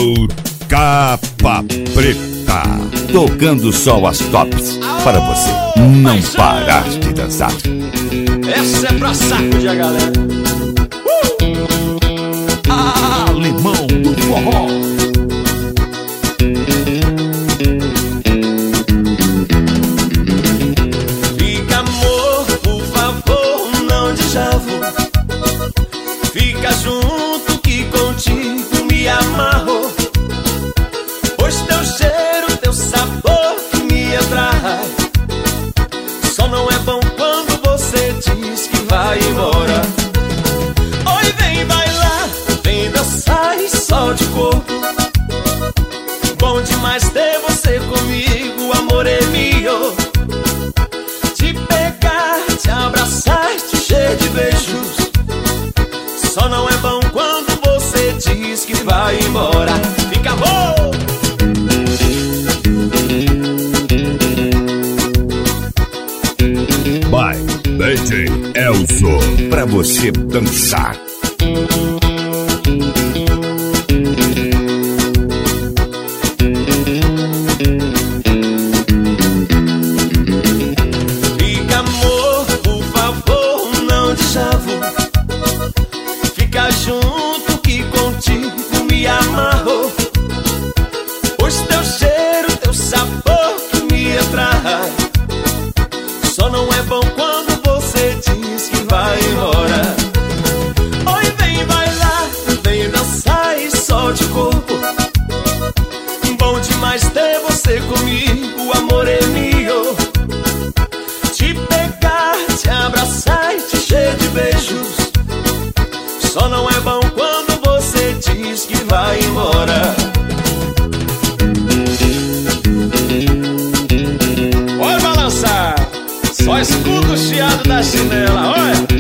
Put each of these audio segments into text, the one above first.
Show Capa Preta, tocando só as tops para você não parar de dançar. Essa é pra sacudir a galera. Alemão do forró. Fica, amor, por favor, não de chavo. Fica junto que contigo me amarro. Pois teu cheiro, teu sabor que me atrai. Só não é bom quando você diz que vai embora. Oi, vem bailar, vem dançar e só de corpo. Bom demais ter você comigo, amor é meu. Te pegar, te abraçar, te encher de beijos. Só não é bom quando você diz que vai embora. Fica bom! Vai, DJ Elzo, pra você dançar. Fica, amor, por favor, não de chavo. Fica junto que contigo me amarro. Pois teu cheiro, teu sabor que me atrai. Só não é bom quando você diz que vai embora. Oi, vem bailar, vem dançar e só de corpo. Bom demais ter você comigo, amor é meu. Te pegar, te abraçar e te encher de beijos. Só não é bom quando você diz que vai embora. Bora balançar. Só escuta o chiado da chinela, olha.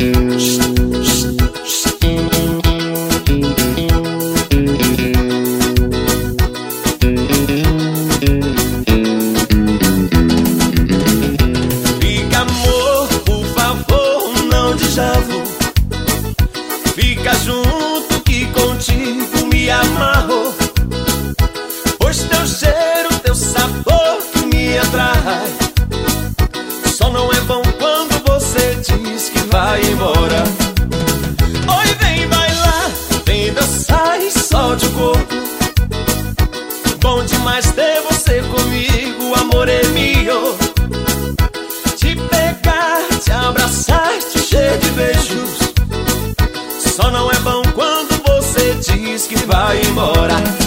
Fica, amor, por favor, não de chavo. Fica junto que contigo me amarro. Pois teu cheiro, teu sabor que me atrai. Só não é bom quando você diz que vai embora. Oi, vem bailar, vem dançar e só de corpo. Bom demais ter você comigo, amor é meu. Te pegar, te abraçar, te encher de beijos. Só não é bom quando você diz que vai embora.